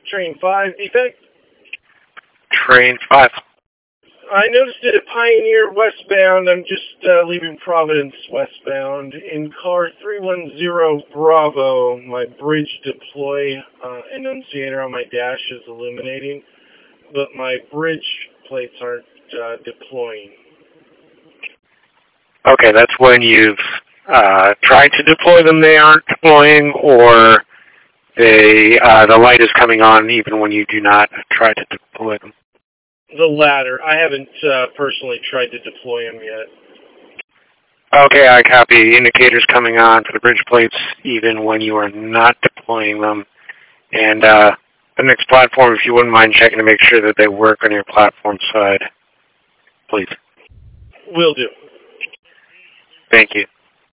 Train 5 defect. Train 5. I noticed it at Pioneer westbound. I'm just leaving Providence westbound. In car 310 Bravo, my bridge deploy annunciator on my dash is illuminating, but my bridge plates aren't deploying. Okay, that's when you've tried to deploy them, they aren't deploying, or the light is coming on even when you do not try to deploy them. The latter. I haven't personally tried to deploy them yet. Okay, I copy. Indicators coming on for the bridge plates even when you are not deploying them. And the next platform, if you wouldn't mind checking to make sure that they work on your platform side, please. Will do. Thank you.